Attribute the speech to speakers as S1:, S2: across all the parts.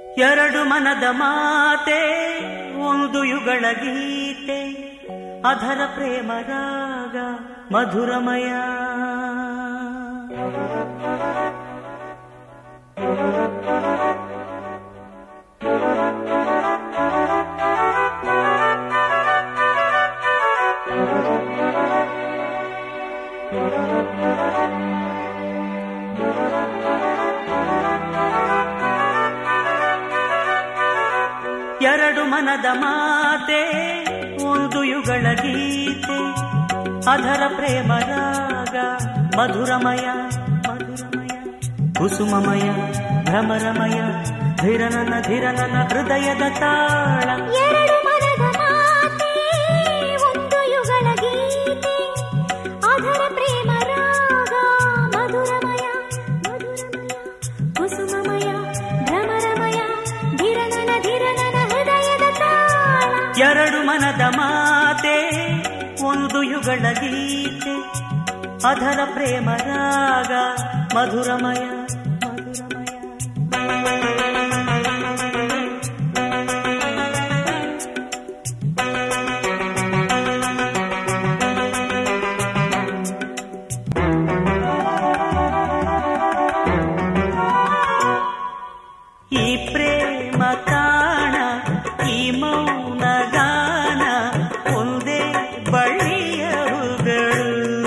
S1: ಎರಡು ಮನದ ಮಾತೆ ಒಂದು ಯುಗಳ ಗೀತೆ ಅಧರ ಪ್ರೇಮ ರಾಗ ಮಧುರಮಯ. ಎರಡು ಮನದ ಮಾತೆ ಒಂದು ಯುಗಳ ಗೀತೆ ಅಧರ ಪ್ರೇಮ ರಾಗ ಮಧುರಮಯ ಮಧುರಮಯ ಕುಸುಮಮಯ ಭ್ರಮರಮಯ ಧಿರನನ ಧಿರನನ ಹೃದಯದ ತಾಳ.
S2: ಎರಡು ಮನದ ಮಾತೆ ಒಂದು ಯುಗಳ ಗೀತೆ ಅಧರ ಪ್ರೇಮ ರಾಗ ಮಧುರಮಯ ಮಧುರಮಯ ಕುಸುಮಮಯ ಭ್ರಮರಮಯ ಧಿರನನ ಧಿರನನ ಹೃದಯದ ತಾಳ.
S1: ಎರಡು ಮನದ ಮಾತೆ ಒಂದು ಯುಗಳ ಗೀತೆ ಅಧರ ಪ್ರೇಮ ರಾಗ ಮಧುರಮಯ ಮಧುರಮಯ. ಈ ಪ್ರೇಮ ತಾಣ ಈ ಮೌನ ಗಾನ ಒಂದೇ ಬಳ್ಳಿಯ ಹೂಗಳು.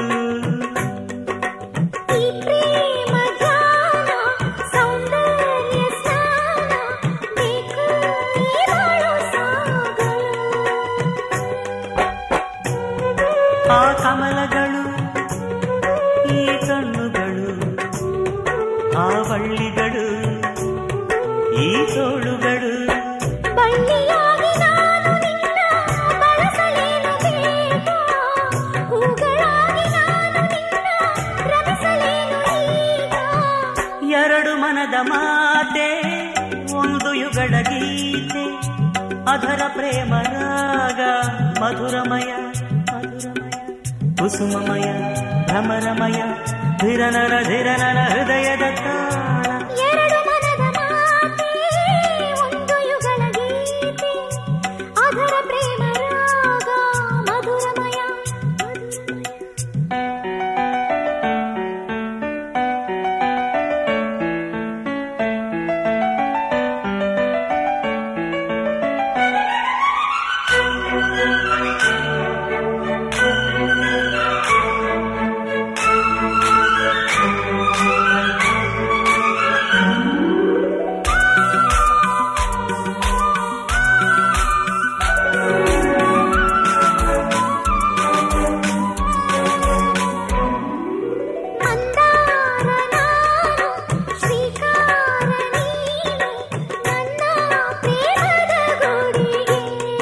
S2: ಈ ಪ್ರೇಮ ಗಾನ ಸೌಂದರ್ಯ ಸ್ನಾನ ಬೇಕು ಈ ಬಾಳು ಸಾಗಲು.
S1: ಆ ಕಮಲಗಳು ಈ ಕಣ್ಣುಗಳು ಆ ಬಳ್ಳಿಗಳು ಈ ತೋಳುಗಳು.
S2: ಬಳ್ಳಿಯಾಗಿ ನಾನು ನಿನ್ನ ಬಳಸಲೇನು ಬೇಗ, ಹೂಗಳಾಗಿ ನಾನು ನಿನ್ನ ರಮಿಸಲೇನು ಈಗ.
S1: ಎರಡು ಮನದ ಮಾತೆ ಒಂದು ಯುಗಳ ಗೀತೆ ಅಧರ ಪ್ರೇಮ ರಾಗ ಮಧುರಮಯ ಮಧುರಮಯ ಕುಸುಮಮಯ ಭ್ರಮರಮಯ ಧಿರನರ ಧಿರನರ ಹೃದಯದ ತಾಳ.
S2: ಎರಡು ಮನದ ಮಾತೆ ಒಂದು ಯುಗಳ ಗೀತೆ ಅಧರ ಪ್ರೇಮ ರಾಗ ಮಧುರಮಯ ಮಧುರಮಯ. ಮಂದಾರ ನಾನು ಶ್ರೀಕಾರ ನೀನು ನನ್ನ ಪ್ರೇಮದ ಗುಡಿಗೆ.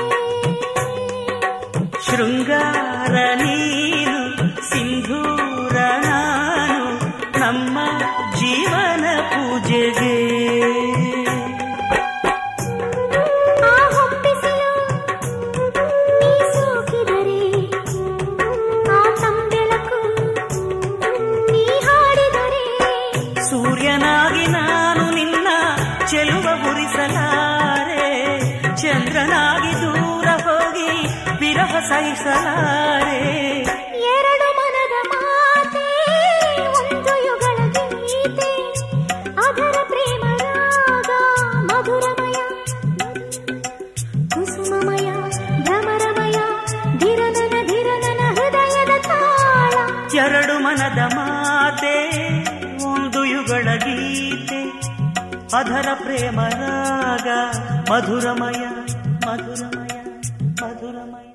S1: ಶೃಂಗಾರ ನೀನು ಸಿಂಧೂರ ನಾನು ನಮ್ಮ ಜೀವನ ಪೂಜೆಗೆ.
S2: ಆ ಹೊಂಬಿಸಿಲು ನೀ ಸೋಕಿದರೆ ಆ ತಂಬೆಳಕು ನೀ ಹಾಡಿದರೆ.
S1: ಸೂರ್ಯನಾಗಿ ನಾನು ನಿನ್ನ ಚೆಲುವ ಉರಿಸಲಾರೆ ಚಂದ್ರನಾಗಿ ದೂರ ಹೋಗಿ ವಿರಹ ಸಹಿಸಲಾರೆ.
S2: ಎರಡು ಮನದ ಮಾತೆ ಒಂದು ಯುಗಳ ಗೀತೆ ಅಧರ ಪ್ರೇಮ ರಾಗ ಮಧುರಮಯ ಕುಸುಮಮಯ ಭ್ರಮರಮಯ ಧಿರನನ ಧಿರನನ ಹೃದಯದ ತಾಳ.
S1: ಎರಡು ಮನದ ಮಾತೆ ಒಂದು ಯುಗಳ ಗೀತೆ ಅಧರ ಪ್ರೇಮ ರಾಗ ಮಧುರಮಯ ಮಧುರಮಯ ಮಧುರಮಯ.